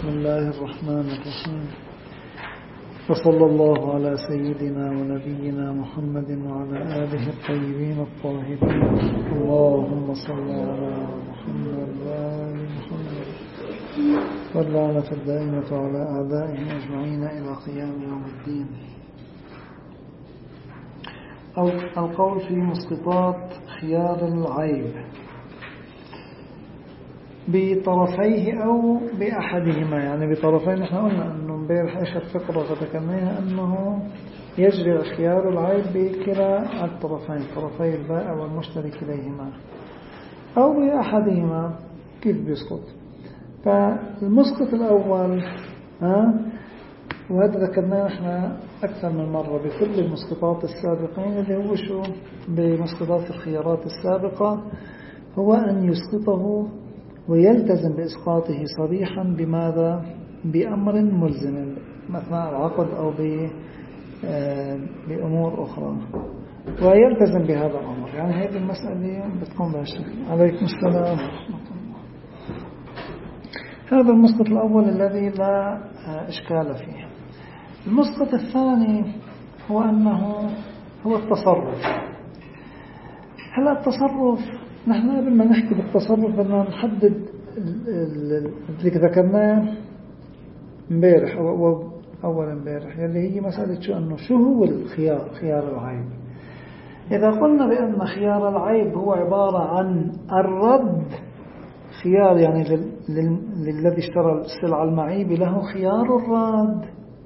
بسم الله الرحمن الرحيم، وصلى الله على سيدنا ونبينا محمد وعلى آله الطيبين الطاهرين. اللهم صل على محمد وآل محمد، واللعنة الدائمة على أعدائهم أجمعين إلى قيام يوم الدين. القول في مسقطات خيار العيب بطرفيه أو بأحدهما، يعني بطرفين. نحن قلنا أنه امبارح إيش الفقرة ذكرناها أنه يجري خيار العيب بكلا الطرفين، طرفي البائع والمشتري كليهما، أو بأحدهما كيف بيسقط. فالمسقط الأول وهذا ذكرناه نحن أكثر من مرة بكل المسقطات السابقين، اللي هو شو بمسقطات الخيارات السابقة، هو أن يسقطه ويلتزم بإسقاطه صريحا بماذا؟ بأمر ملزم مثلا العقد أو بأمور أخرى، ويلتزم بهذا الأمر. يعني هذه المسألة بتكون بهالشكل. عليكم السلام. هذا المسقط الأول الذي لا إشكال فيه. المسقط الثاني هو أنه هو التصرف. هلا التصرف، نحن قبل ما نحكي بالتصرف بدنا نحدد اللي ذكرناه امبارح أو أول امبارح، اللي هي مسألة شو هو الخيار، خيار العيب. إذا قلنا بأن خيار العيب هو عبارة عن الرد، خيار يعني للذي اشترى السلعة المعيبة له خيار الرد،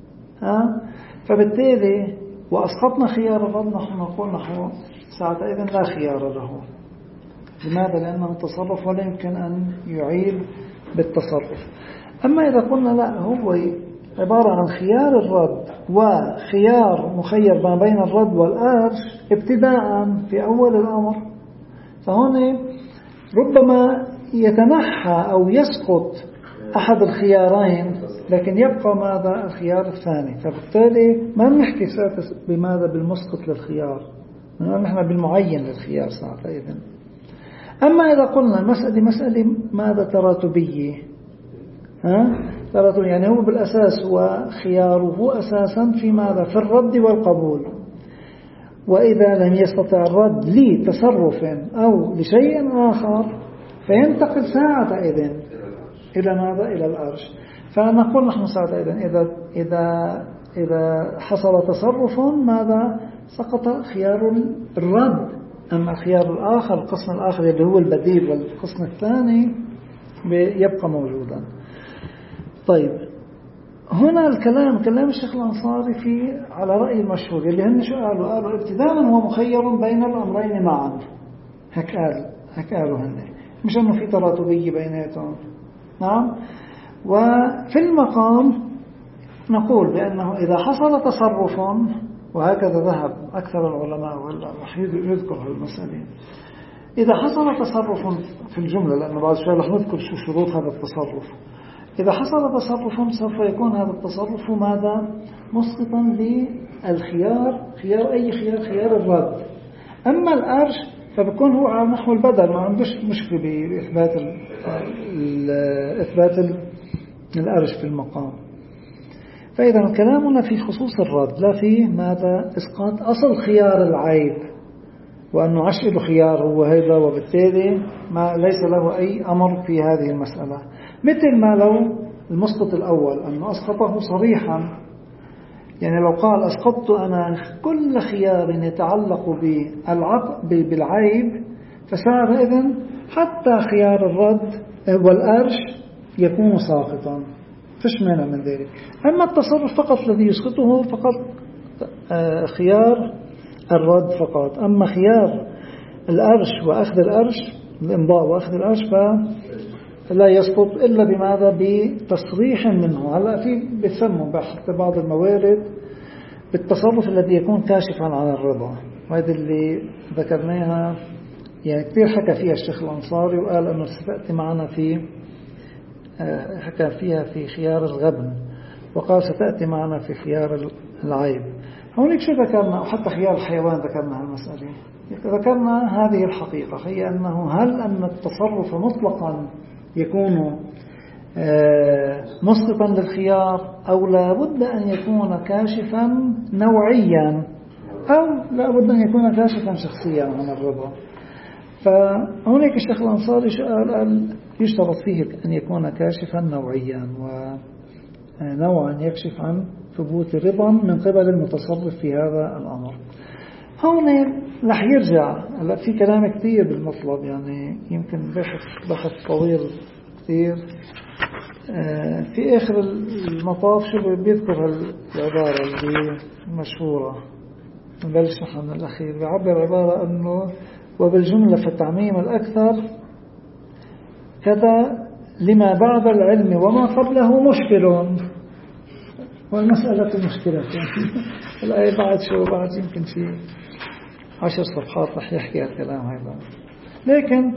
فبالتالي وأسقطنا خيار الرد، نحن نقول نحن ساعتئذ لا خيار له. لماذا؟ لأنه تصرف ولا يمكن أن يعيد بالتصرف. أما إذا قلنا لا، هو عبارة عن خيار الرد وخيار مخير ما بين الرد والأرش ابتداء في أول الأمر، فهنا ربما يتنحى أو يسقط أحد الخيارين، لكن يبقى ماذا؟ الخيار الثاني. فبالتالي ما نحكي بماذا؟ بالمسقط للخيار، نحن بالمعين للخيار ساعتئذ. أما إذا قلنا مسألة ماذا؟ تراتبية، يعني هو بالأساس هو خياره أساسا في ماذا؟ في الرد والقبول. وإذا لم يستطع الرد لتصرف أو لشيء آخر فينتقل ساعتئذ إلى ماذا؟ إلى الأرش. فنقول نحن ساعتئذ إذا حصل تصرف ماذا؟ سقط خيار الرد. أما الخيار الآخر، القسم الآخر اللي هو البديل والقسم الثاني يبقى موجودا. طيب، هنا كلام الشيخ الأنصاري على رأي المشهور اللي هن شو قالوا ابتداء هو مخير بين الأمرين معا. هك قالوا هن، مش أنه في تراتبية بيناتهم. نعم. وفي المقام نقول بأنه إذا حصل تصرف، وهكذا ذهب أكثر العلماء رح يذكر هالمسألة، إذا حصل تصرف في الجملة، لأنه بعد شوي رح نذكر شو شروط هذا التصرف. إذا حصل تصرف سوف يكون هذا التصرف ماذا؟ مسقطا للخيار، خيار الرد. أما الأرش فبكون هو على نحو البدل، ما عندوش مشكلة بإثبات الأرش في المقام. فإذا كلامنا في خصوص الرد، لا في ماذا؟ إسقاط أصل خيار العيب، وأنه عشر خيار هو هذا، وبالتالي ليس له أي أمر في هذه المسألة. مثل ما لو المسقط الأول أنه أسقطه صريحا، يعني لو قال أسقطت أنا كل خيار يتعلق بالعيب، فصار إذن حتى خيار الرد والأرش يكون ساقطا، فش مانع من ذلك. أما التصرف فقط الذي يسقطه فقط خيار الرد فقط. أما خيار الأرش وأخذ الأرش، الإمضاء وأخذ الأرش، فلا يسقط إلا بماذا؟ بتصريح منه. هلأ بيسموا حتى بعض الموارد بالتصرف الذي يكون كاشفا عن الرضا، وهذا اللي ذكرناها يعني كثير حكى فيها الشيخ الأنصاري، وقال أنه ستأتي معنا حكى فيها في خيار الغبن، وقال ستأتي معنا في خيار العيب. هونيك شو ذكرنا؟ وحتى خيار الحيوان ذكرنا هالمسألة. ذكرنا هذه الحقيقة، هي أن التصرف مطلقا يكون مسقطا للخيار، أو لا بد أن يكون كاشفا نوعيا، أو لا بد أن يكون كاشفا شخصيا عن الرضا. فهناك الشيخ الأنصاري قال يشترط فيه أن يكون كاشفا نوعيا، ونوعا يكشف عن ثبوت رضا من قبل المتصرف في هذا الأمر. هون رح يرجع في كلام كثير بالمطلب، يعني يمكن بحث طويل كثير. في آخر المطاف شو بيذكر العبارة اللي مشهورة، نبلش نحن من الأخير، بيعبر عبارة أنه وبالجملة فالتعميم الأكثر كذا لما بعد العلم وما قبله مشكل، والمسألة مشكلة. الآية بعد يمكن في 10 صفحات رح يحكي الكلام هذا، لكن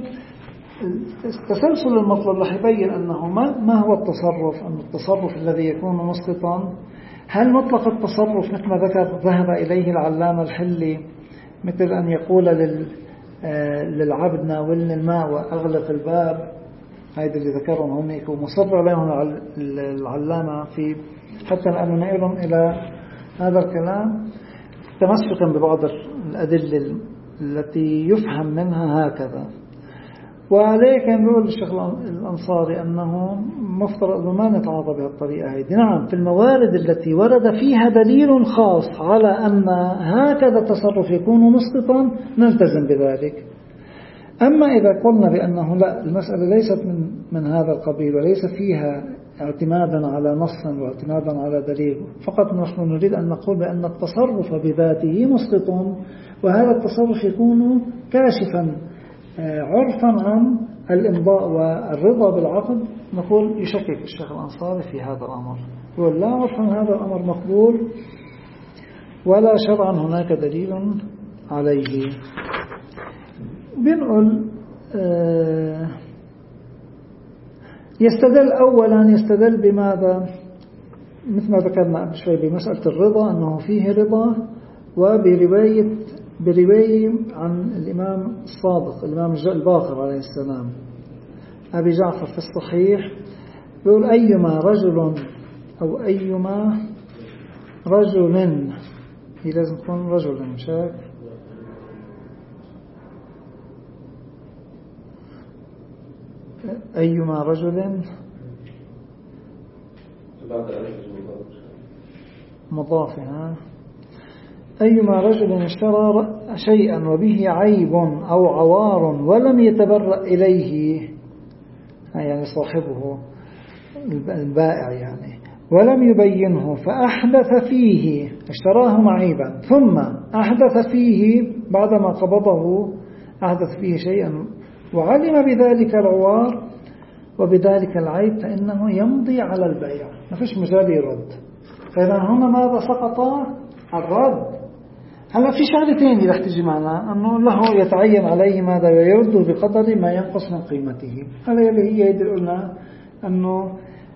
تسلسل المطلب رح يبين أنه ما هو التصرف. أن التصرف الذي يكون مسقطا، هل مطلق التصرف مثل ما ذكر ذهب إليه العلامة الحلي، مثل أن يقول للعبد ناولني الماء وأغلق الباب، هذا اللي ذكرهم هناك ومصر عليهم العلامة في حتى الآن نائلهم إلى هذا الكلام تمسكا ببعض الأدلة التي يفهم منها هكذا. ولكن يقول الشيخ الأنصاري أنه مفترض ما نتعاطى بهالطريقة هذه. نعم، في الموارد التي ورد فيها دليل خاص على أن هكذا التصرف يكون مسقطا نلتزم بذلك. أما إذا قلنا بأنه لا، المسألة ليست من هذا القبيل وليس فيها اعتمادا على نص واعتمادا على دليل، فقط نحن نريد أن نقول بأن التصرف بذاته مسقط، وهذا التصرف يكون كاشفا عرفا عن الإمضاء والرضا بالعقد، نقول يشكك الشيخ الأنصاري في هذا الأمر، يقول لا عرفا هذا الأمر مقبول ولا شرعا هناك دليل عليه. بنقول يستدل أولا، يستدل بماذا؟ مثل ما ذكرنا قبل شوي بمسألة الرضا، أنه فيه رضا، برواية عن الإمام الصادق الإمام الباقر عليه السلام أبي جعفر في الصحيح، يقول أيما رجل أو أيما رجل، هي لازم تكون رجل مشاك، أيما رجل مضافها، أيما رجل اشترى شيئا وبه عيب أو عوار ولم يتبرأ إليه، يعني صاحبه البائع يعني، ولم يبينه فأحدث فيه، اشتراه معيبا ثم أحدث فيه بعدما قبضه، أحدث فيه شيئا وعلم بذلك العوار وبذلك العيب، فإنه يمضي على البيع، ما فيش مجال يرد. فإذا هنا ماذا سقط؟ الرد. هلا في شغلة ثانية رح تجي معنا، أنه له يتعين عليه ماذا يرده بقدر ما ينقص من قيمته. هذا اللي هي قلنا أنه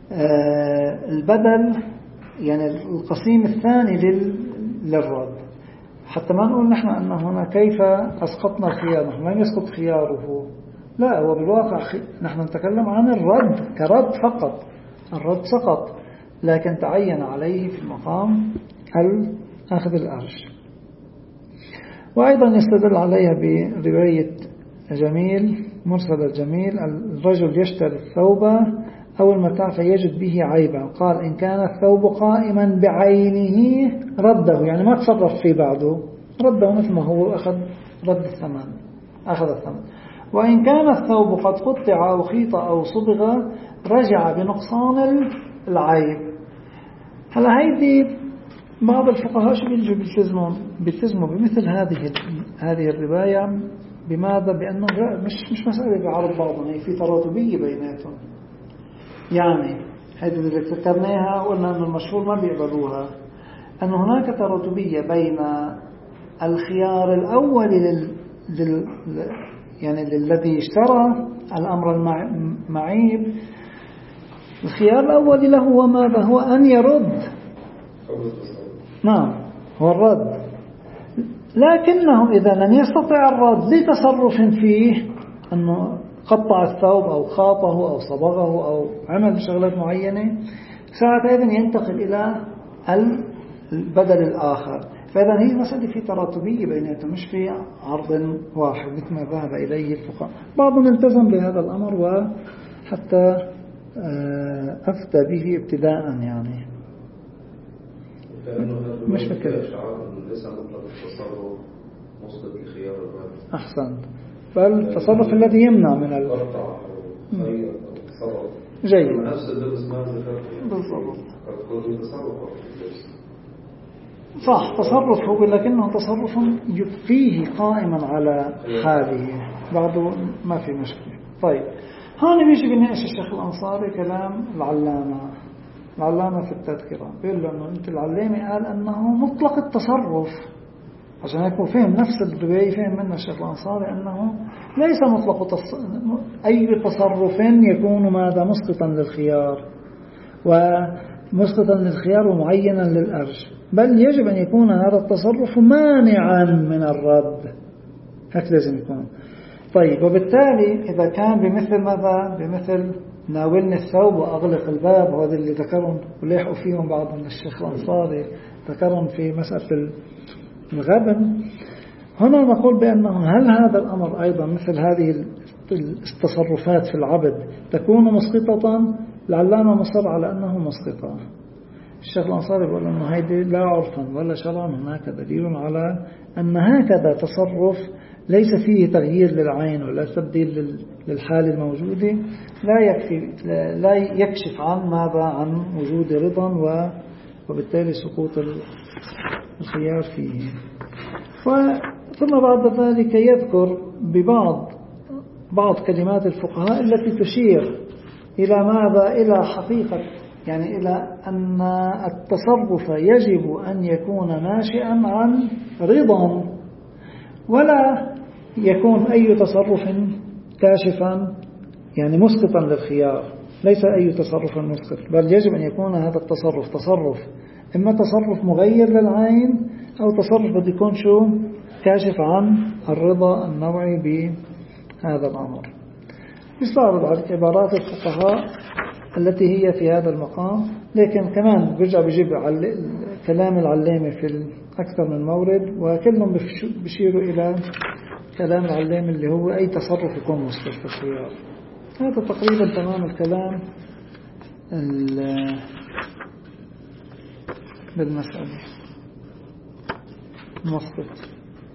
البدل يعني القسيم الثاني للرد، حتى ما نقول نحن أنه هنا كيف أسقطنا الخيار، نحن لم يسقط خياره، لا، هو بالواقع نحن نتكلم عن الرد كرد فقط، الرد سقط، لكن تعين عليه في المقام أخذ الأرش. وأيضا يستدل عليها برواية جميل مرسل الجميل، الرجل يشتري الثوب أو المتاع فيجد به عيبا، قال إن كان الثوب قائما بعينه رده، يعني ما تصرف فيه بعده، رده مثل ما هو، أخذ الثمن. وإن كان الثوب قد قطع أو خيط أو صبغ رجع بنقصان العيب. هلا هيدي بعض الفقهاء شو بيجوا بيلتزموا بمثل هذه الرواية، بماذا؟ بأنه مش مسألة بعرض بعضهم، هي في تراتبية بيناتهم. يعني هذه اللي ذكرناها قلنا أن المشهور ما بيقبلوها، أن هناك تراتبية بين الخيار الأول يعني للذي اشترى الأمر المعيب، الخيار الأول له هو ماذا؟ هو أن يرد، نعم هو الرد، لكنه إذا لم يستطع الرد لتصرف فيه، أنه قطع الثوب أو خاطه أو صبغه أو عمل شغلات معينة، ساعتها ينتقل إلى البدل الآخر. فإذا هي مسألة في تراتبية بيناتهم، مش في عرض واحد مثل ما ذهب إليه الفقهاء. بعضهم التزم بهذا الأمر وحتى أفتى به ابتداء يعني. مش فكرة ليس مطلق التصرف مسقط لخيار الرد. أحسن، بل التصرف الذي يمنع من القطع أو خير أو تصرف جيد نفس اللبس ما ذكرت بالضبط. قد تكون تصرف صح، تصرف هو، لكنه تصرف يبقيه قائما على حاله بعده ما في مشكلة. طيب هون بيجي بيناقش الشيخ الأنصاري كلام العلامة في التذكرة، بيقول له أنه أنت العلامة قال أنه مطلق التصرف، عشان هيك فهم نفس الرواية فهم منه الشيخ الأنصاري أنه ليس مطلق أي تصرف يكون ماذا مسقطا للخيار ومسقطا للخيار ومعينا للأرش، بل يجب أن يكون هذا التصرف مانعا من الرد، هكذا لازم يكون. طيب وبالتالي إذا كان بمثل ماذا، بمثل ناولني الثوب وأغلق الباب، وهذا اللي ذكرهم وليحوا فيهم بعض من الشيخ الأنصاري ذكرهم في مسألة الغبن، هنا نقول بأنه هل هذا الأمر أيضا مثل هذه التصرفات في العبد تكون مسقطة؟ العلامة مصر على أنه مسقطة. الشيخ الأنصاري يقول أنه هيدي لا عرفا ولا شرعا هناك دليل على أن هكذا تصرف ليس فيه تغيير للعين ولا تبديل للحال الموجودة لا يكشف عن ماذا، عن وجود رضا وبالتالي سقوط الخيار فيه. ثم بعد ذلك يذكر بعض كلمات الفقهاء التي تشير إلى ماذا، إلى حقيقة، يعني إلى أن التصرف يجب أن يكون ناشئا عن رضا، ولا يكون أي تصرف كاشفا يعني مسقطا للخيار، ليس أي تصرف مسقط، بل يجب أن يكون هذا تصرف إما تصرف مغير للعين أو تصرف بده يكون كاشف عن الرضا النوعي بهذا الأمر. يستعرض على عبارات الفقهاء التي هي في هذا المقام، لكن كمان برجع بجيب كلام العلامة في أكثر من مورد، وكلهم بيشيروا إلى كلام العلامة اللي هو أي تصرف يكون مسقط في الخيار. هذا تقريبا تمام الكلام بالمسألة مسقط.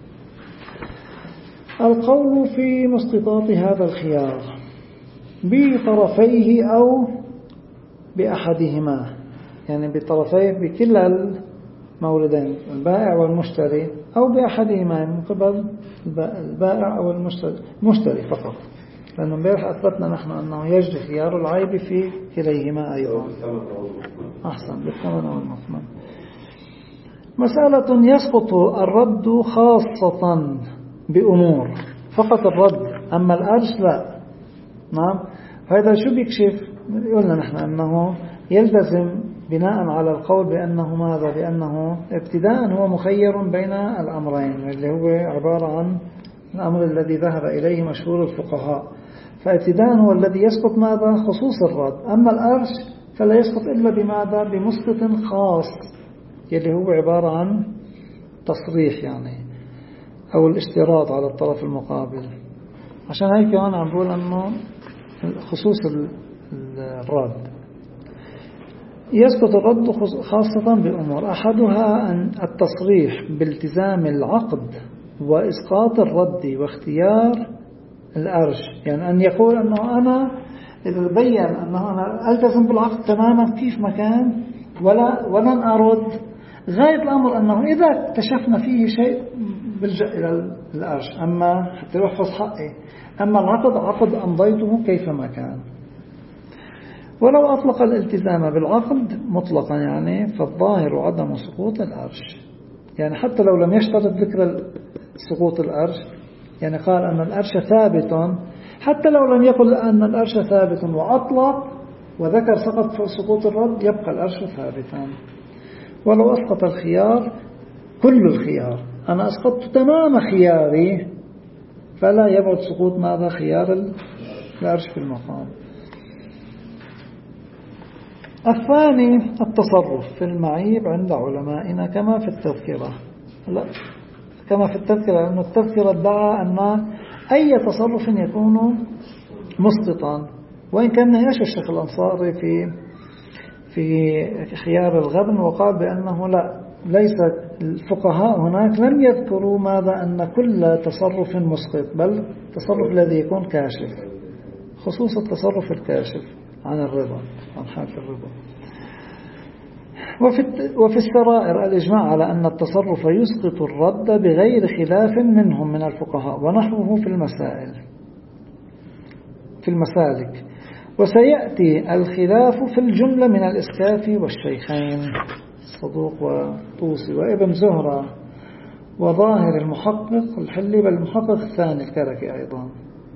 القول في مسقطات هذا الخيار بطرفيه أو بأحدهما، يعني بطرفيه بكل الموردين البائع والمشتري، أو بأحدهما من قبل البائع أو المشتري فقط، لأنه امبارح أثبتنا نحن أنه يجري خيار العيب في كليهما أيضا. أحسن، بالثمن والمثمن. مسألة يسقط الرد خاصة بأمور، فقط الرد، أما الأرش لا. نعم، هذا شو بيكشف؟ قلنا نحن أنه يلتزم بناء على القول بأنه ماذا، بأنه ابتداء هو مخير بين الأمرين اللي هو عبارة عن الأمر الذي ذهب إليه مشهور الفقهاء، فابتداء هو الذي يسقط ماذا، خصوص الرد. أما الأرش فلا يسقط إلا بماذا، بمسقط خاص اللي هو عبارة عن تصريح يعني أو الاشتراط على الطرف المقابل. عشان هيك أنا عم بقول أنه خصوص الرد يسقط الرد خاصة بأمور، أحدها أن التصريح بالتزام العقد وإسقاط الرد واختيار الأرش، يعني أن يقول أنه أنا إذا بين أنه أنا ألتزم بالعقد تماما كيف ما كان ولن أرد، غاية الأمر أنه إذا اكتشفنا فيه شيء بلجأ إلى الأرش، أما حتى يحفظ حقي، أما العقد عقد أمضيته كيفما كان. ولو أطلق الالتزام بالعقد مطلقا يعني فالظاهر عدم سقوط الأرش، يعني حتى لو لم يشترط ذكر سقوط الأرش، يعني قال أن الأرش ثابت، حتى لو لم يقل أن الأرش ثابت وأطلق وذكر سقوط الرد يبقى الأرش ثابتا. ولو أسقط الخيار كل الخيار، أنا أسقطت تمام خياري، فلا يبعد سقوط ماذا، خيار العرش في المقام. الثاني التصرف في المعيب عند علمائنا كما في التذكرة. لا كما في التذكرة، لأن التذكرة ادعى أن أي تصرف يكون مسقطا، وإن كان نهاش الشيخ الأنصاري في خيار الغبن وقال بأنه لا، ليس الفقهاء هناك لم يذكروا ماذا أن كل تصرف مسقط، بل التصرف الذي يكون كاشف، خصوص التصرف الكاشف عن الرضا، عن حالة الرضا. وفي السرائر الإجماع على أن التصرف يسقط الرد بغير خلاف منهم من الفقهاء، ونحوه في المسالك. وسيأتي الخلاف في الجملة من الإسكافي والشيخين الصدوق وطوسي وابن زهرة وظاهر المحقق الحلي، بل المحقق الثاني الكركي أيضا.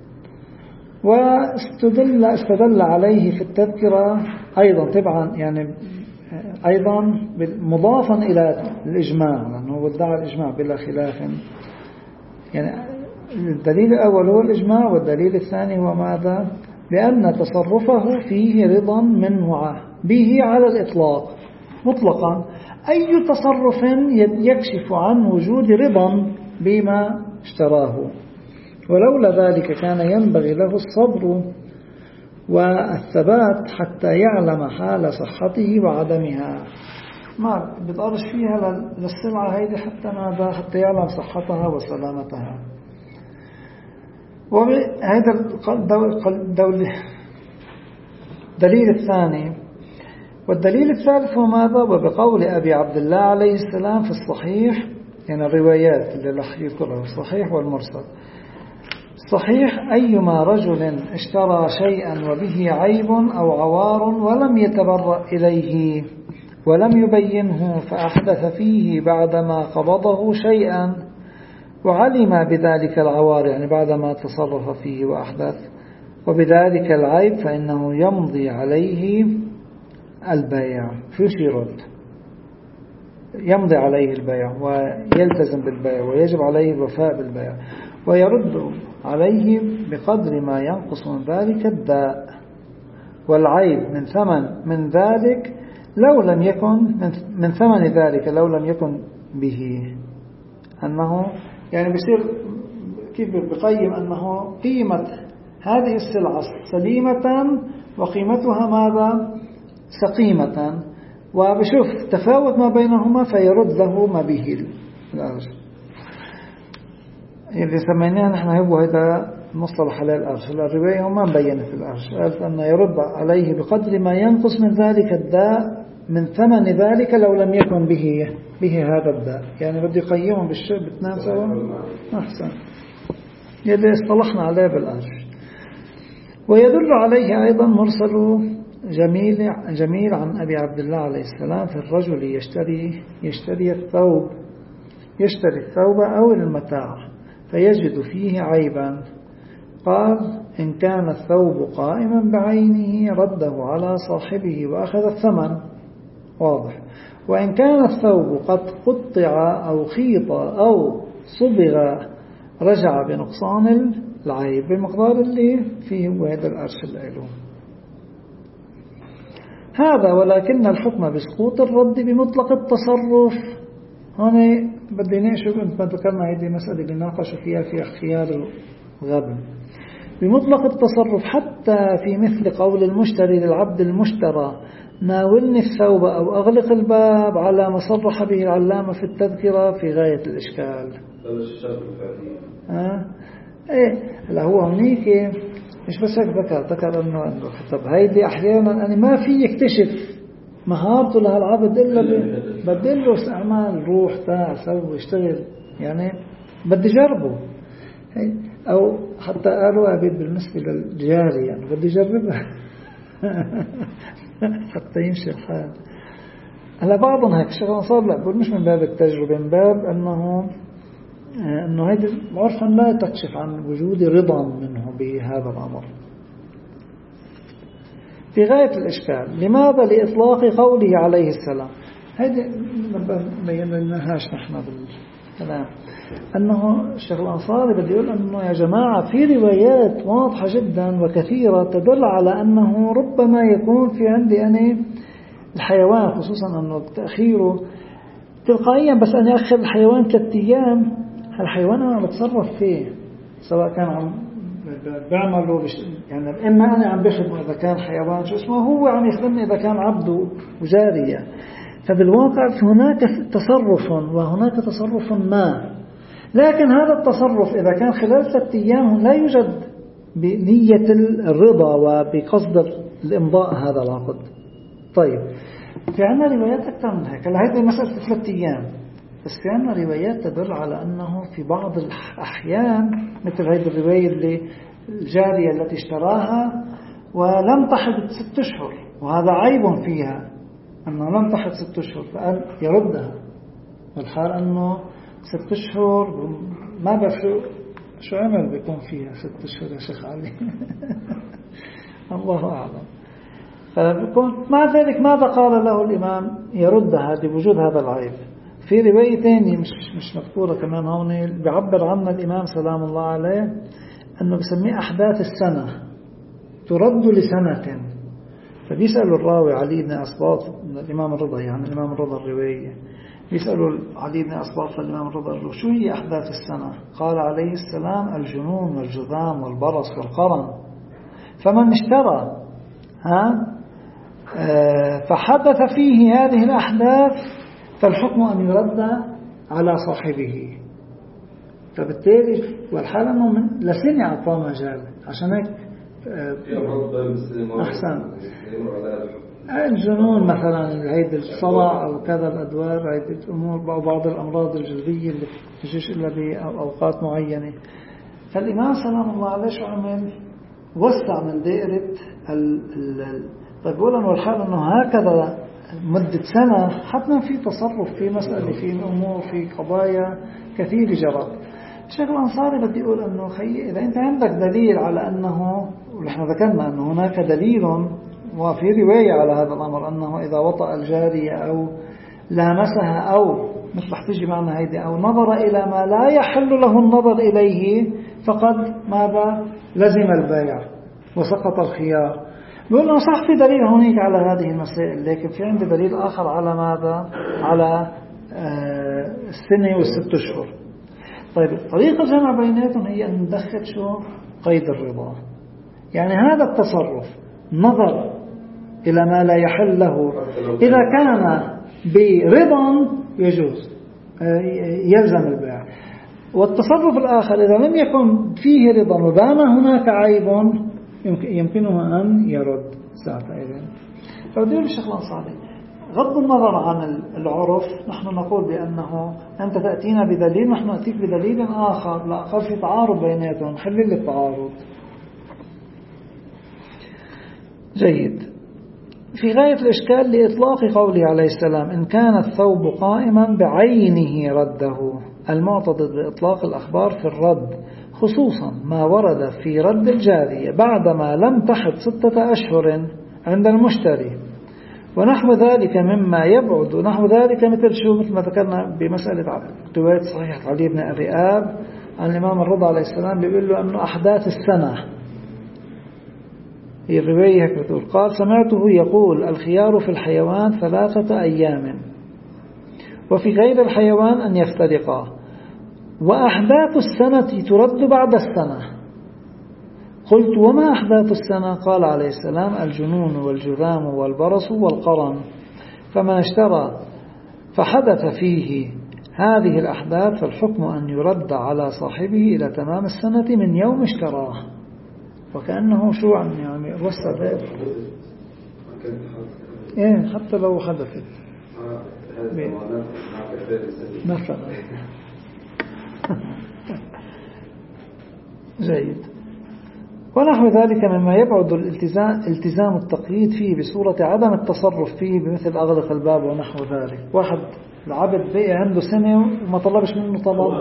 واستدل عليه في التذكرة أيضا تبعا، يعني أيضا مضافا إلى الإجماع، لأنه ادعى الإجماع بلا خلاف. يعني الدليل الأول هو الإجماع، والدليل الثاني هو ماذا؟ بأن تصرفه فيه رضا منه به على الإطلاق مطلقا. أي تصرف يكشف عن وجود رضا بما اشتراه، ولولا ذلك كان ينبغي له الصبر والثبات حتى يعلم حال صحته وعدمها. ما بتقرش فيها للسلعة هيدي حتى يعلم صحتها وسلامتها. وهذا الدليل الثاني. والدليل الثالث هو ماذا؟ وبقول أبي عبد الله عليه السلام في الصحيح، يعني الروايات اللي رح يذكرها الصحيح والمرسل. صحيح: أيما رجل اشترى شيئا وبه عيب أو عوار ولم يتبرأ إليه ولم يبينه فأحدث فيه بعدما قبضه شيئا وعلم بذلك العوار، يعني بعدما تصرف فيه وأحدث، وبذلك العيب، فإنه يمضي عليه البيع. فيش يرد، يمضي عليه البيع ويلتزم بالبيع ويجب عليه الوفاء بالبيع، ويرد عليه بقدر ما ينقص من ذلك الداء والعيب من ذلك لو لم يكن من ثمن ذلك لو لم يكن به. أنه يعني بيصير كيف بقيم أنه قيمة هذه السلعة سليمة وقيمتها ماذا؟ سقيمة، وبشوف تفاوت ما بينهما فيرد له ما به الأرش، اللي سميناه نحن هو هذا مصطلح على الأرش. الرواية ما مبينة في الأرش، قالت أن يرد عليه بقدر ما ينقص من ذلك الداء من ثمن ذلك لو لم يكن به هذا الداء. يعني بدي يقيمهم بالشيء باثنين سوا أحسن، يلي اصطلحنا عليه بالأرش. ويدل عليه أيضا مرسل جميل عن أبي عبد الله عليه السلام في الرجل يشتري الثوب أو المتاع فيجد فيه عيبا. قال: إن كان الثوب قائما بعينه رده على صاحبه وأخذ الثمن، واضح. وإن كان الثوب قد قطع أو خيط أو صبغ رجع بنقصان العيب بمقدار اللي فيه وهذا الأرش الأيلون. هذا ولكن الحكم بسقوط الرد بمطلق التصرف. هنا بدي نشوف، انت ما ذكرنا هذه مسألة اللي ناقشوا فيها في اختيار الغبن. بمطلق التصرف حتى في مثل قول المشتري للعبد المشترى: ناولني الثوب أو أغلق الباب، على ما صرح به العلامة في التذكرة في غاية الإشكال. لا هو هنيك مش بس هيك ذكر أنه طب هيدي أحيانا أنا ما في يكتشف مهارته لهالعبد إلا بدله استعمال روح تعال سوي اشتغل، يعني بدي جربه. أو حتى قالوا أبيد بالنسبة للجاري، يعني بدي جربها حتى يمشي الحال. هلا بعضهم هيك شغل صار، لا بقول مش من باب التجربة، من باب أنه هيدي عرفا لا تكشف عن وجود رضا منه بهذا الأمر. في غاية الإشكال. لماذا؟ لإطلاق قوله عليه السلام. هذه ما بيناهاش نحن تمام. أنه الشيخ الأنصاري بدي يقول أنه يا جماعة في روايات واضحة جدا وكثيرة تدل على أنه ربما يكون في عندي أنا الحيوان، خصوصا أنه تأخيره تلقائيا، بس أن يأخر الحيوان 3 أيام، الحيوان أنا بتصرف فيه سواء كان عم بعمله يعني إما أنا عم بخدمه إذا كان حيوان شو اسمه، هو عم يخدمني إذا كان عبده وجارية. فبالواقع هناك تصرف وهناك تصرف ما، لكن هذا التصرف إذا كان خلال 3 أيام لا يوجد بنية الرضا وبقصد الإمضاء هذا العقد. طيب في عنا روايات أكثر من هيك. هذه مسألة 3 أيام، بس في عنا روايات تدل على أنه في بعض الأحيان مثل هذه الرواية اللي الجارية التي اشتراها ولم تحض 6 أشهر، وهذا عيب فيها أنه لم تحض 6 أشهر، فقال يردها، والحال أنه 6 أشهر ما بعرف شو عمل بيكون فيها 6 أشهر يا شيخ علي. الله أعلم. مع ذلك ماذا قال له الإمام؟ يردها بوجود هذا العيب. في رواية ثانية مش مذكورة كمان هون بيعبر عنها الإمام سلام الله عليه أنه بسميه أحداث السنة ترد لسنة. فبيسألوا الراوي علي بن أسباط من الإمام الرضا، يعني الإمام الرضا الرواية، بيسألوا علي بن أسباط الإمام الرضا شو هي أحداث السنة؟ قال عليه السلام الجنون والجذام والبرص والقرن. فمن اشترى فحدث فيه هذه الأحداث فالحكم أن يرد على صاحبه. فبالتالي والحال أنه من لسنة أعطاه مجال، عشان هيك أحسن الجنون مثلا هيدي الصرع أو كذا الأدوار، هيدي الأمور أو بعض الأمراض الجلدية اللي تجيش إلا بأوقات معينة. فالإمام سلام الله عليه شو عمل؟ وسع من دائرة طيب قولا والحال أنه هكذا مدة سنة حتما في تصرف في مسألة في أمور في قضايا كثير جرت. الشيخ الأنصاري بدي يقول أنه إذا أنت عندك دليل على أنه، ونحن ذكرنا أنه هناك دليل وفي رواية على هذا الأمر أنه إذا وطأ الجارية أو لامسها أو مثل احتجي معنا هيدي أو نظر إلى ما لا يحل له النظر إليه فقد ماذا لزم البيع وسقط الخيار. بيقول له صح في دليل هناك على هذه المسائل، لكن في عندي دليل آخر على ماذا؟ على السنة والست أشهر. طيب الطريقة الجمع بيناتهم هي أن ندخل شو؟ قيد الرضا. يعني هذا التصرف نظر إلى ما لا يحل له إذا كان برضا يجوز يلزم البيع، والتصرف الآخر إذا لم يكن فيه رضا وبان هناك عيب يمكنه أن يرد ساعتها. فبدأ الشيخ الأنصاري غض النظر عن العرف نحن نقول بأنه أنت تأتينا بدليل نحن نأتيك بدليل آخر، لا أخر في تعارض بيناتهم، حلل التعارض. جيد. في غاية الإشكال لإطلاق قوله عليه السلام إن كان الثوب قائما بعينه رده، المعتضد بإطلاق الأخبار في الرد، خصوصا ما ورد في رد الجارية بعدما لم تحض 6 أشهر عند المشتري، ونحو ذلك مما يبعد، ونحو ذلك مثل شو؟ مثل ما ذكرنا بمسألة رواية صحيح علي بن أبي آب عن الإمام الرضا عليه السلام بيقول له أنه أحداث السنة، هي الرواية هيك بتقول قال سمعته يقول الخيار في الحيوان 3 أيام وفي غير الحيوان أن يفترقا، وأحداث السنة ترد بعد السنة. قلت وما أحداث السنة؟ قال عليه السلام الجنون والجذام والبرص والقرن. فمن اشترى فحدث فيه هذه الأحداث فالحكم أن يرد على صاحبه إلى تمام السنة من يوم اشتراه. وكأنه شو يعني وسع ذلك إيه حتى لو حدثت مثلا. جيد. ونحو ذلك مما يبعد التزام التقييد فيه بصورة عدم التصرف فيه بمثل أغلق الباب ونحو ذلك. واحد العبد بقى عنده سنة وما طلبش منه طلب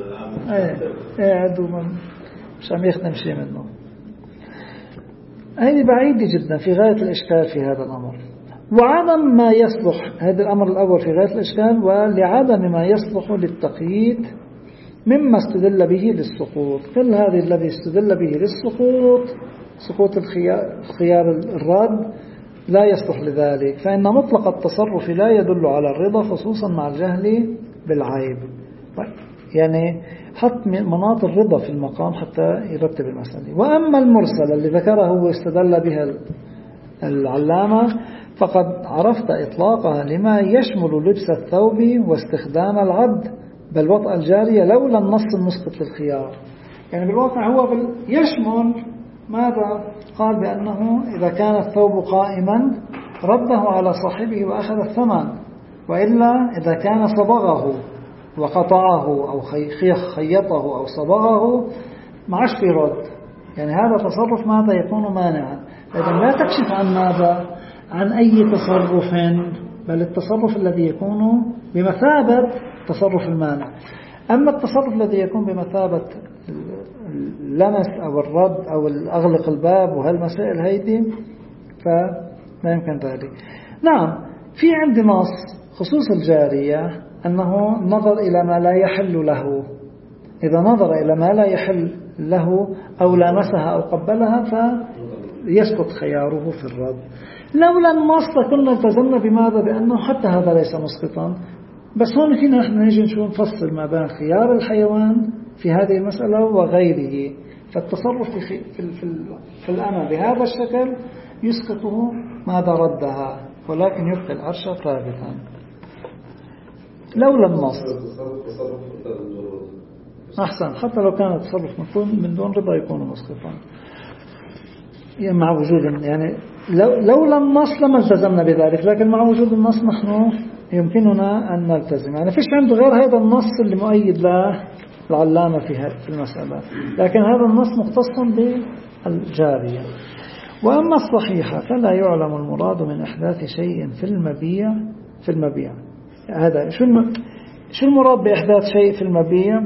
قاعد مش عم يخدم شيء منه. هذه بعيدة جدا في غاية الإشكال في هذا الأمر. وعدم ما يصلح، هذا الأمر الأول في غاية الإشكال، ولعدم ما يصلح للتقييد مما استدل به للسقوط. كل هذه الذي استدل به للسقوط، سقوط الخيار الرد، لا يصلح لذلك، فإن مطلق التصرف لا يدل على الرضا خصوصا مع الجهل بالعيب. يعني حط مناط الرضا في المقام حتى يرتب المسألة. وأما المرسل اللي ذكره واستدل بها العلامة فقد عرفت إطلاقها لما يشمل لبس الثوب واستخدام العبد بل وطأ الجارية لولا النص المسقط للخيار. يعني بالواقع هو يشمل ماذا؟ قال بأنه إذا كان الثوب قائما رده على صاحبه وأخذ الثمن، وإلا إذا كان صبغه وقطعه أو خيطه أو صبغه ما عادش في رد. يعني هذا تصرف ماذا يكون مانعا. إذا لا تكشف عن ماذا؟ عن أي تصرف، بل التصرف الذي يكون بمثابة تصرف المانع. أما التصرف الذي يكون بمثابة اللمس أو الرد أو أغلق الباب وهالمسائل هيدي فلا يمكن ذلك. نعم، في عندي نص خصوص الجارية أنه نظر إلى ما لا يحل له. إذا نظر إلى ما لا يحل له أو لامسها أو قبلها فيسقط خياره في الرد. لولا النص كنا التزمنا بماذا؟ بأنه حتى هذا ليس مسقطا. بس هون فينا نحن نجي نفصل ما بين خيار الحيوان في هذه المسألة وغيره. فالتصرف في الأمة بهذا الشكل يسقطه ماذا ردها، ولكن يبقى العرش ثابتا لولا النص. أحسن، حتى لو كان التصرف من دون رضا يكون مسقطا مع وجود، يعني لولا النص لما التزمنا بذلك، لكن مع وجود النص نحن يمكننا أن نلتزم. يعني فيش عنده غير هذا النص اللي مؤيد له العلامة في المسألة، لكن هذا النص مختص بالجارية. وأما الصحيحة فلا يعلم المراد من إحداث شيء في المبيع. هذا شو المراد بإحداث شيء في المبيع؟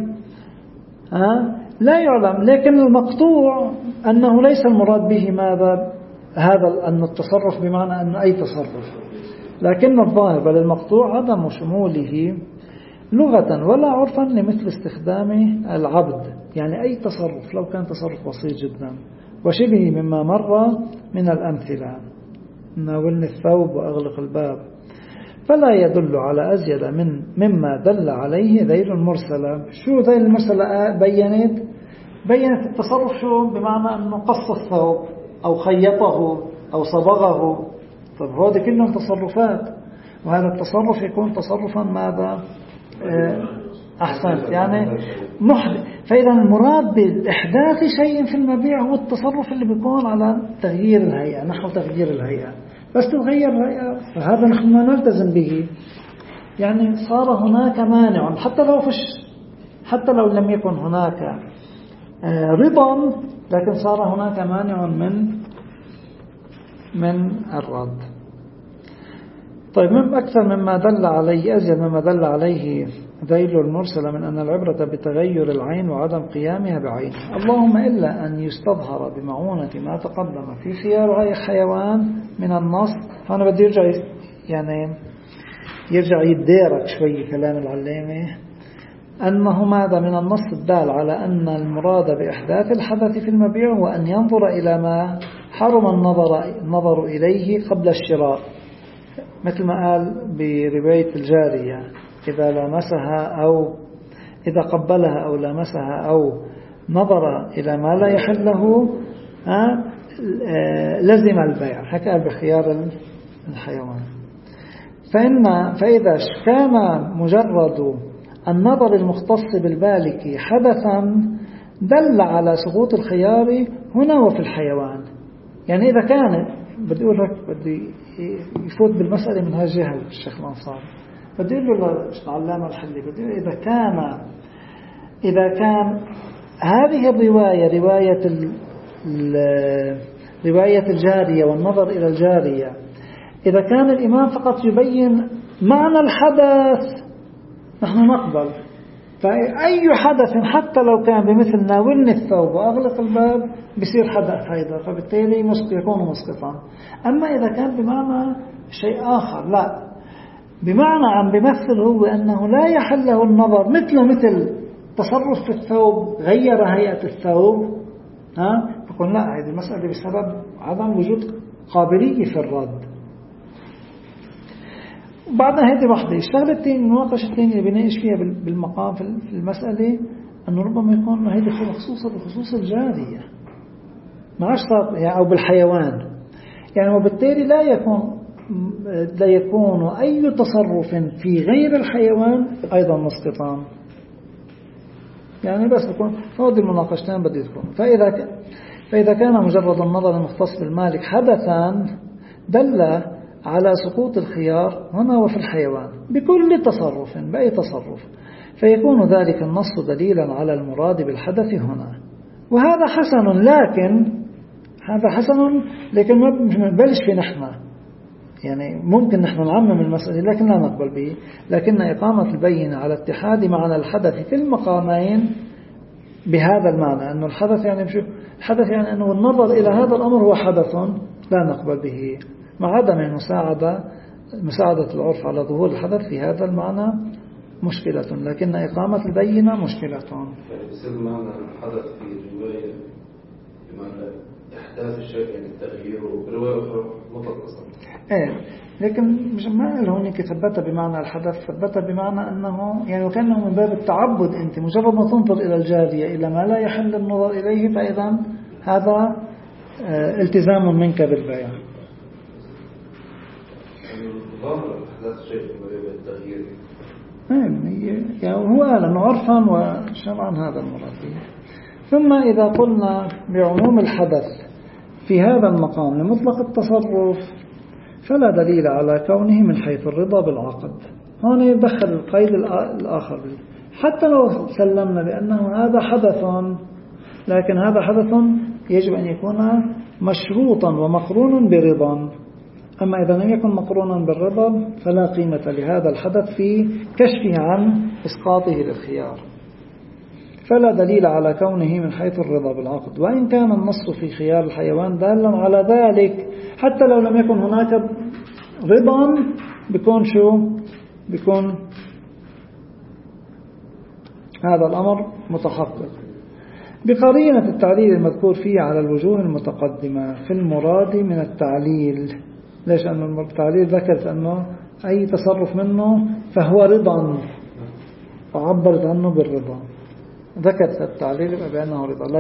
لا يعلم، لكن المقطوع أنه ليس المراد به ماذا؟ هذا أن التصرف بمعنى أن أي تصرف، لكن الظاهر بل المقطوع عدم شموله لغة ولا عرفا لمثل استخدام العبد. يعني أي تصرف لو كان تصرف بسيط جدا وشبه مما مر من الأمثلة، ناولني الثوب وأغلق الباب، فلا يدل على أزيد مما دل عليه ذيل المرسلة. شو ذيل المرسلة؟ بينت التصرف شو؟ بمعنى أنه قص الثوب أو خيطه أو صبغه. طب هذا كلهم تصرفات، وهذا التصرف يكون تصرفا ماذا؟ أحسنت، يعني محدث. فإذا المراد بإحداث شيء في المبيع هو التصرف اللي بيكون على تغيير الهيئة، نحو تغيير الهيئة. بس تغير الهيئة فهذا نحن ما نلتزم به. يعني صار هناك مانع، حتى لو لم يكن هناك رضا، لكن صار هناك مانع من الرد. طيب، من أكثر مما دل عليه، أزيد مما دل عليه ذيل المرسلة من أن العبرة بتغير العين وعدم قيامها بعينها، اللهم إلا أن يستظهر بمعونة ما تقدم في خيار أي حيوان من النص. فأنا بدي يرجع يديرك شوي كلام العلامة، أنه ماذا من النص الدال على أن المراد بإحداث الحدث في المبيع وأن ينظر إلى ما حرم النظر إليه قبل الشراء، مثل ما قال برواية الجارية إذا لامسها أو إذا قبلها أو لامسها أو نظر إلى ما لا يحله لزم البيع، هكذا بخيار الحيوان. فإذا كان مجرد النظر المختص بالبالغ حدثا دل على سقوط الخيار هنا وفي الحيوان. يعني إذا كان بدي يفوت بالمسألة من هالجهة الشيخ الأنصاري، بدي أقول له العلامة الحلي، بدي إذا كان هذه الرواية رواية الجارية والنظر إلى الجارية، إذا كان الإمام فقط يبين معنى الحدث نحن نقبل، فأي حدث حتى لو كان بمثل ناولني الثوب وأغلق الباب بصير حدث هيدا، فبالتالي يكون مسقطا. أما إذا كان بمعنى شيء آخر لا، بمعنى عم بمثل هو أنه لا يحل له النظر، مثل تصرف في الثوب غير هيئة الثوب، فقلنا لا، هذه المسألة بسبب عدم وجود قابلية في الرد. وبعدها هذه واحدة. الشغلة الثانية، المناقشة الثانية اللي بناقش فيها بالمقام في المسألة، أنه ربما يكون هذه خصوصا بخصوص الجارية ما صار يعني أو بالحيوان يعني، وبالتالي لا يكون أي تصرف في غير الحيوان أيضا مسقطا. يعني بس يكون هذه المناقشتين بدي تكون. فإذا كان مجرد النظر المختص بالمالك حدثا دل على سقوط الخيار هنا وفي الحيوان بكل تصرف بأي تصرف، فيكون ذلك النص دليلا على المراد بالحدث هنا. وهذا حسن، لكن ما بنبلش في نحن، يعني ممكن نحن نعمم المسألة لكن لا نقبل به. لكن إقامة البينة على اتحاد معنى الحدث في المقامين بهذا المعنى، أنه الحدث يعني أنه النظر إلى هذا الأمر هو حدث لا نقبل به، مع عدم مساعدة العرف على ظهور الحدث في هذا المعنى مشكلة. لكن إقامة البينة مشكلة. يصير معنى الحدث في الرواية بمعنى إحداث الشيء، يعني التغيير، وبرواية أخرى مطلق أصلا. لكن مش ما له هناك ثبت بمعنى الحدث، ثبت بمعنى أنه يعني وكأنه من باب التعبد. أنت مجرد ما تنظر إلى الجارية إلى ما لا يحل النظر إليه، فإذا هذا التزام منك بالبيع. ظاهر إحداث الشيء بمعنى التغيير، يعني هو أعلن عرفا وشرعا هذا المراد. ثم إذا قلنا بعموم الحدث في هذا المقام لمطلق التصرف، فلا دليل على كونه من حيث الرضا بالعقد. هنا يدخل القيد الآخر، حتى لو سلمنا بأنه هذا حدث، لكن هذا حدث يجب أن يكون مشروطا ومقرونا برضا. أما إذا لم يكن مقرونا بالرضا فلا قيمة لهذا الحدث في كشفه عن إسقاطه للخيار. فلا دليل على كونه من حيث الرضا بالعقد، وإن كان النص في خيار الحيوان دالا على ذلك. حتى لو لم يكن هناك رضا بيكون هذا الأمر متحقق بقرينة التعليل المذكور فيه على الوجوه المتقدمة في المراد من التعليل. ليش؟ أن التعليل ذكرت أنه أي تصرف منه فهو رضا، وعبرت عنه بالرضا، ذكرت التعليل بأنه رضا.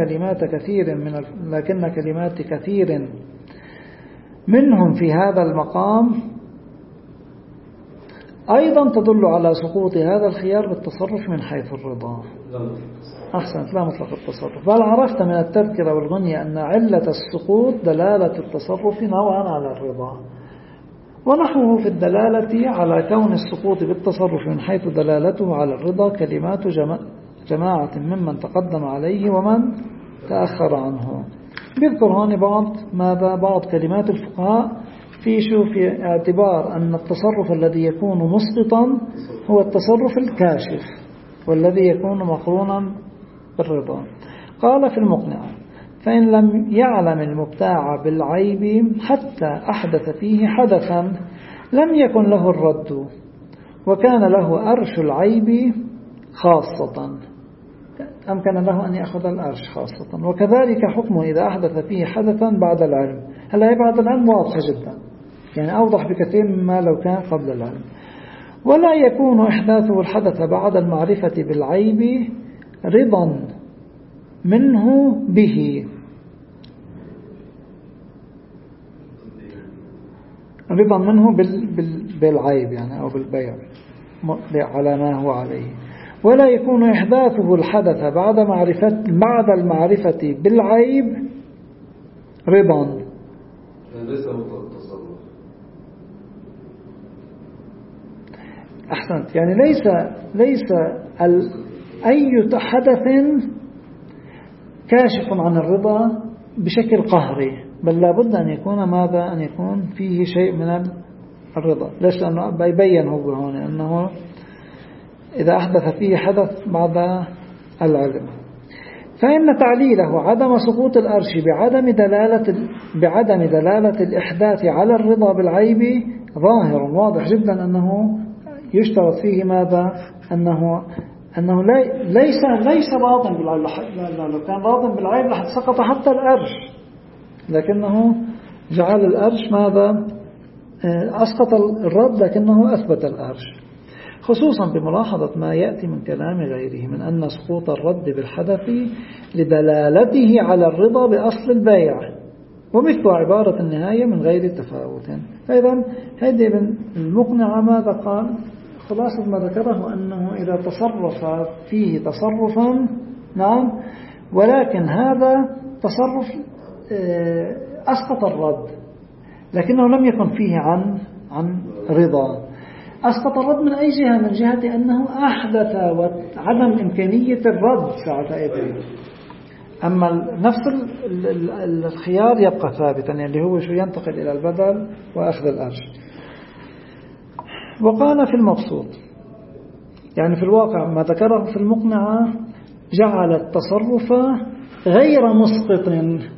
لكن كلمات كثير منهم في هذا المقام أيضا تدل على سقوط هذا الخيار بالتصرف من حيث الرضا. أحسنت، لا مطلق التصرف. بل عرفت من التذكرة والغنية أن علة السقوط دلالة التصرف نوعا على الرضا، ونحوه في الدلالة على كون السقوط بالتصرف من حيث دلالته على الرضا كلمات جماعة ممن تقدم عليه ومن تأخر عنه. بيذكر هون بعض كلمات الفقهاء في اعتبار أن التصرف الذي يكون مسقطا هو التصرف الكاشف، والذي يكون مقرونا بالرضا. قال في المقنع: فإن لم يعلم المبتاع بالعيب حتى أحدث فيه حدثا لم يكن له الرد، وكان له أرش العيب خاصة، أمكن له أن يأخذ الأرش خاصة. وكذلك حكمه إذا أحدث فيه حدثا بعد العلم. هلا بعد العلم واضحة جدا، يعني أوضح بكثير مما لو كان قبل العلم. ولا يكون إحداثه الحدث بعد المعرفة بالعيب رضا منه به، رضا منه بالعيب يعني أو بالبيع على ما هو عليه. ولا يكون إحداثه الحدث بعد المعرفة بالعيب رضا. أحسنت، يعني ليس أي حدث كاشف عن الرضا بشكل قهري، بل لابد أن يكون ماذا؟ أن يكون فيه شيء من الرضا. ليش؟ لأنه بيبين هو هون أنه إذا أحدث فيه حدث بعد العلم. فإن تعليله عدم سقوط الأرش بعدم دلالة الإحداث على الرضا بالعيب ظاهر واضح جدا أنه يشترط فيه ماذا؟ أنه ليس راض بالعيب. لو كان راض بالعيب لحد سقط حتى الأرش، لكنه جعل الأرش ماذا؟ أسقط الرد لكنه أثبت الأرش، خصوصا بملاحظة ما يأتي من كلام غيره من أن سقوط الرد بالحدث لدلالته على الرضا بأصل البيع، ومثل عبارة النهاية من غير تفاوت. فإذا هذه المقنعة ماذا قال؟ خلاصة ما ذكره أنه إذا تصرف فيه تصرفا، نعم، ولكن هذا تصرف أسقط الرد لكنه لم يكن فيه عن رضا. أسقط الرد من أي جهة؟ من جهة أنه أحدث وعدم إمكانية الرد ساعتئذ. أما نفس الخيار يبقى ثابتا، اللي هو شو ينتقل إلى البدل وأخذ الأرش. وقال في المبسوط، يعني في الواقع ما ذكره في المقنعة جعل التصرف غير مسقط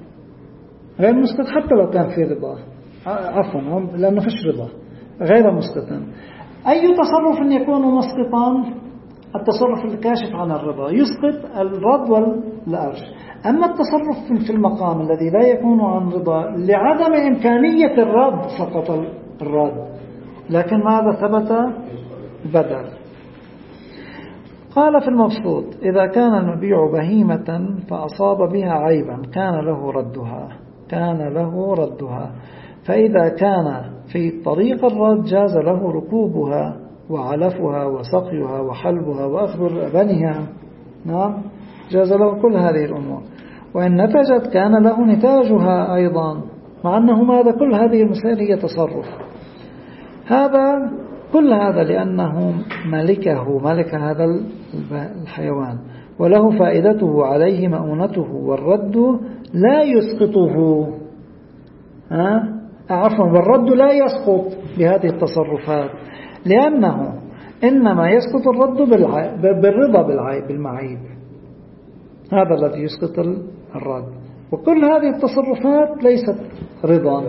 حتى لو كان في رضا، عفوا لأنه فيش رضا، غير مسقط. أي تصرف يكون مسقطا؟ التصرف الكاشف عن الرضا يسقط الرد والأرش. أما التصرف في المقام الذي لا يكون عن رضا لعدم إمكانية الرد سقط الرد، لكن ماذا ثبت؟ بدل. قال في المبسوط إذا كان المبيع بهيمة فأصاب بها عيبا كان له ردها، فإذا كان في طريق الرد جاز له ركوبها وعلفها وسقيها وحلبها وأخذ لبنها، نعم، جاز له كل هذه الأمور. وإن نتجت كان له نتاجها أيضا، مع أنه ماذا؟ كل هذه المسائل هي تصرف. كل هذا لأنه ملك هذا الحيوان وله فائدته عليه مؤونته، والرد لا يسقطه، والرد لا يسقط بهذه التصرفات، لأنه إنما يسقط الرد بالرضا بالمعيب، هذا الذي يسقط الرد. وكل هذه التصرفات ليست رضا،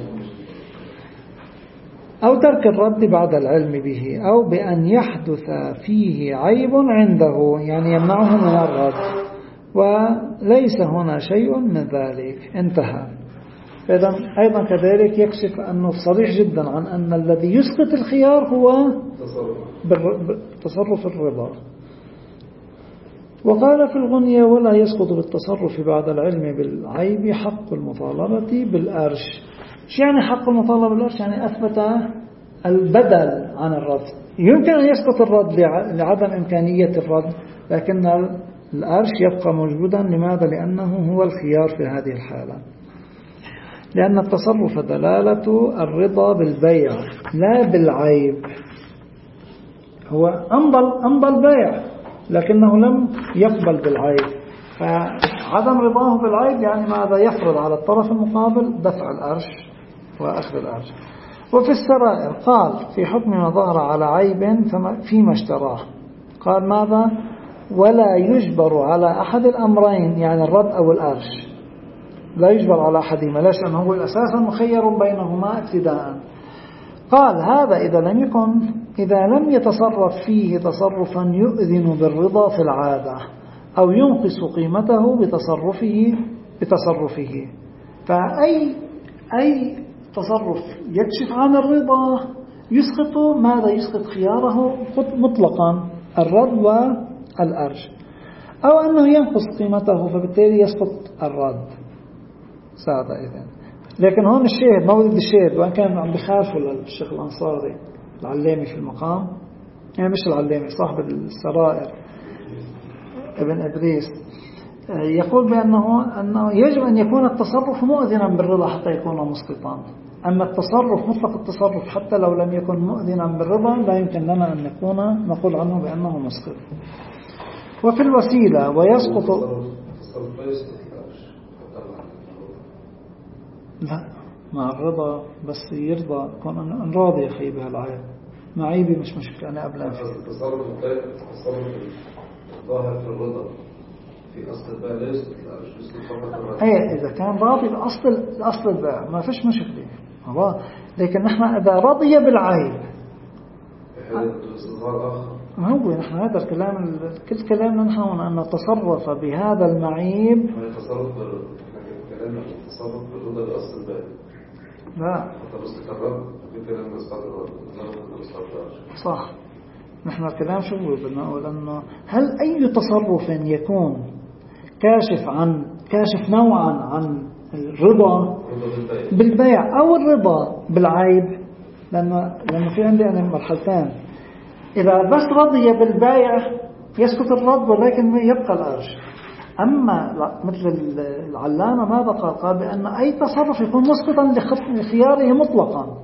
أو ترك الرد بعد العلم به، أو بأن يحدث فيه عيب عنده، يعني يمنعه من الرد، وليس هنا شيء من ذلك. انتهى. إذن أيضا كذلك يكشف أنه صريح جدا عن أن الذي يسقط الخيار هو تصرف الرضا. وقال في الغنية ولا يسقط بالتصرف بعد العلم بالعيب حق المطالبة بالأرش. شو يعني حق المطالبة بالأرش؟ يعني أثبت البدل عن الرد. يمكن أن يسقط الرد لعدم إمكانية الرد، لكن الأرش يبقى موجودا. لماذا؟ لأنه هو الخيار في هذه الحالة، لأن التصرف دلالة الرضا بالبيع لا بالعيب. هو أمضى البيع لكنه لم يقبل بالعيب، فعدم رضاه بالعيب يعني ماذا؟ يفرض على الطرف المقابل دفع الأرش وأخذ الأرش. وفي السرائر قال في حكم ما ظهر على عيب فيما اشتراه، قال ماذا؟ ولا يجبر على أحد الأمرين، يعني الرد أو الأرش، لا يجبر على أحدهما. ليش؟ لأنه هو أساسا مخير بينهما ابتداء. قال هذا إذا لم يتصرف فيه تصرفا يؤذن بالرضا في العادة أو ينقص قيمته بتصرفه. فأي تصرف يكشف عن الرضا يسقط ماذا؟ يسقط خياره مطلقا، الرد والأرش، أو أنه ينقص قيمته فبالتالي يسقط الرد ساعة إذن. لكن هون الشاهد، مولد الشاهد، وأن كان عم بخالفوا للشيخ الأنصاري العلامي في المقام، يعني مش العلامي، صاحب السرائر ابن إدريس، يقول أنه يجب أن يكون التصرف مؤذنا بالرضا حتى يكون مسقطا. أما التصرف مطلق التصرف حتى لو لم يكن مؤذنا بالرضا لا يمكن لنا أن نقول عنه بأنه مسقط. وفي الوسيلة ويسقط لا مع الرضا، بس يرضى يكون راضي أخي بهالعيب، معيبي مش مشكلة، أنا قبل التصرف الظاهر في الرضا في أصل البيع لا يسقط الأرش، يسقط فقط الرد. إذا كان راضي بأصل البيع ما فيش مشكلة، لكن نحن إذا رضي بالعيب ما هو نحن هذا الكلام كل كلامنا نحن أن نتصرف بهذا المعيب. التصرف كلامنا التصرف بالرضا بأصل البيع لا صح. نحن الكلام شو بدنا نقول أنه هل أي تصرف يكون كاشف نوعا عن الرضا بالبيع أو الرضا بالعيب، لأنه في عندي أنا مرحلتين. إذا بس رضي بالبيع يسقط الرد ولكن يبقى الأرش. أما مثل العلامة ماذا قال بأن أي تصرف يكون مسقطا لخياره مطلقا.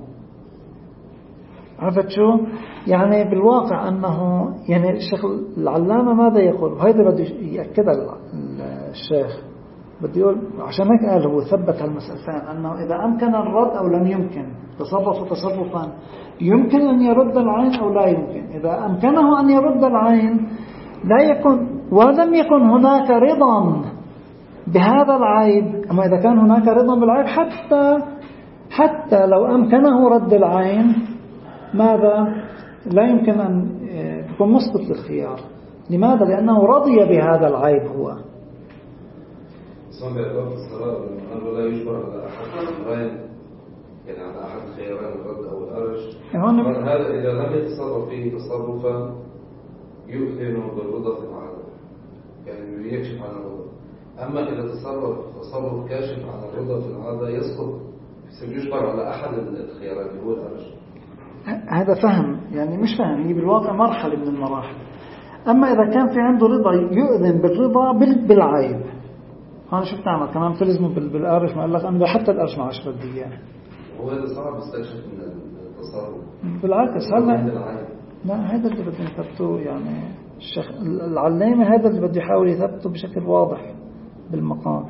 عرفت شو يعني بالواقع أنه يعني الشيخ العلامة ماذا يقول، وهذا بده يأكدها الشيخ، بده يقول عشان هيك قال هو ثبت هالمسألتين أنه إذا أمكن الرد أو لم يمكن، تصرف تصرفا يمكن أن يرد العين أو لا يمكن. إذا أمكنه أن يرد العين لا يكون ولم يكن هناك رضا بهذا العيب. أما إذا كان هناك رضا بالعيب حتى لو أمكنه رد العين ماذا لا يمكن أن يكون مسقط للخيار. لماذا؟ لأنه رضي بهذا العيب هو. صنع الرد الصلاة أنه لا يجبر على أحد الغين، يعني على أحد خيارين الرد أو الأرش. هذا إذا لم يتصرف فيه تصرفا يؤذن بالرضا في العالم، يعني يكشف عن الرضا. أما إذا تصرف كاشف عن الرضا في العادة يسقط، يجبر على أحد الخيارات اللي هو الأرش. هذا فهم يعني مش فهم، هي بالواقع مرحلة من المراحل. أما إذا كان في عنده رضا يؤذن بالرضا بالعيب، أنا شو بتعمل كمان تلزمه بالأرش؟ ما قال لك أنا حتى الأرش ما عشرة دقيقة. هو هذا صعب يستكشف من التصرف. بالعكس لا هذا اللي بده يثبته يعني الشيخ العلامة، هذا اللي بده يحاول يثبته بشكل واضح بالمقام.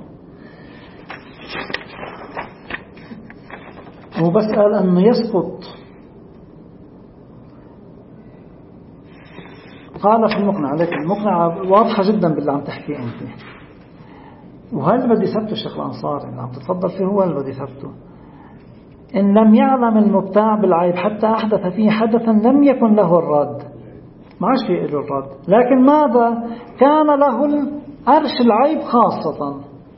هو بس قال أنه يسقط، قال في المقنع، لكن المقنع واضحة جدا باللي عم تحكي أنت، وهذا اللي بده يثبته الشيخ الأنصاري اللي عم تتفضل فيه، هو اللي بده يثبته. إن لم يعلم المبتاع بالعيب حتى أحدث فيه حدثا لم يكن له الرد، ما عادش فيه له الرد، لكن ماذا كان له أرش العيب خاصة،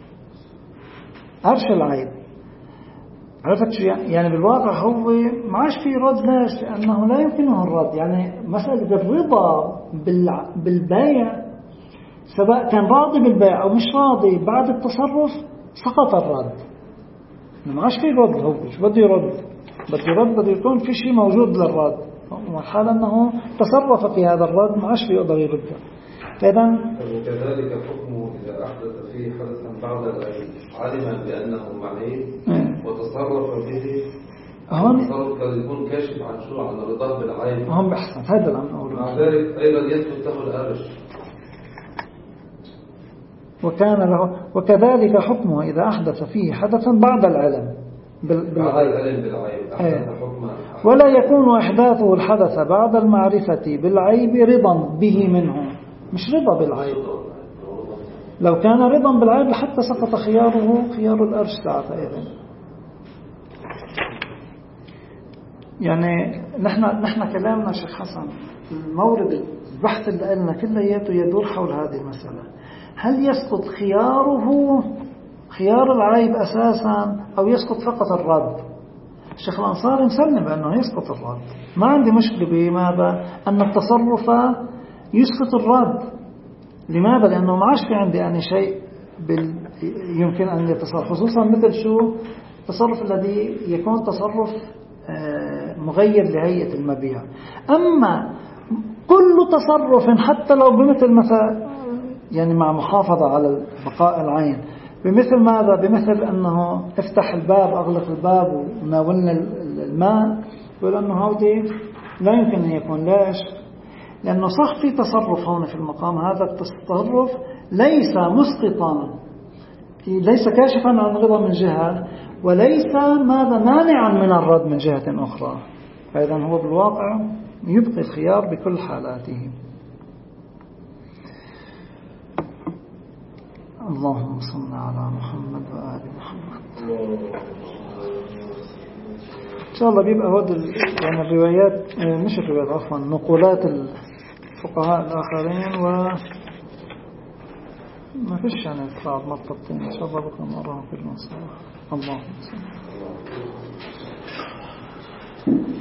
أرش العيب. عرفت شو يعني بالواقع هو ما عادش فيه رد. ليش؟ لأنه لا يمكنه الرد. يعني مسألة الرضا بالبيع سواء كان راضي بالبيع أو مش راضي بعد التصرف سقط الرد، ما عادش فيه رد. هو شو بده يرد؟ بده يكون في شيء موجود للرد، وحال أنه تصرف في هذا الرد ما عادش يقدر يرده. وكذلك حكمه إذا أحدث فيه حدثا بعد العلم علما بأنه معيب وتصرف به، التصرف قد يكون كاشف عن شو عن الرضا بالعيب. هم بحسن هذا اللي عم نقوله. مع ذلك أيضا يثبت له الأرش. وكان له وكذلك حكمه إذا أحدث فيه حدثا بعد العلم بالعيب. ولا يكون إحداثه الحدث بعد المعرفة بالعيب رضا به منه، مش رضا بالعيب. لو كان رضا بالعيب حتى سقط خيار الأرش ساعتها إذن. يعني نحن كلامنا شيخ حسن المورد البحث اللي قلنا كلياته يدور حول هذه المسألة. هل يسقط خيار العيب أساسا أو يسقط فقط الرد؟ الشيخ الأنصاري مسلم بأنه يسقط الرد، ما عندي مشكلة بماذا أن التصرف يسقط الرد. لماذا؟ لأنه ما عادش في عندي يعني شيء يمكن أن يتصرف، خصوصا مثل شو التصرف الذي يكون تصرف مغير لهيئة المبيع. أما كل تصرف حتى لو بمثل مثلا يعني مع محافظة على بقاء العين، بمثل ماذا؟ بمثل أنه افتح الباب أغلق الباب وناولنا الماء، يقول أنه هودي لا يمكن أن يكون. ليش؟ لأنه صح في تصرف هنا في المقام، هذا التصرف ليس مسقطا، ليس كاشفا عن الرضا من جهة، وليس ماذا مانعا من الرد من جهة أخرى. فإذا هو بالواقع يبقي الخيار بكل حالاته. اللهم صل على محمد وآل محمد. إن شاء الله بيبقى هذا يعني الروايات، مش الروايات عفوا، نقولات الفقهاء الآخرين، ما فيش يعني بعض مطبطين. إن شاء الله بكرة نراهم في المصاري. اللهم صل.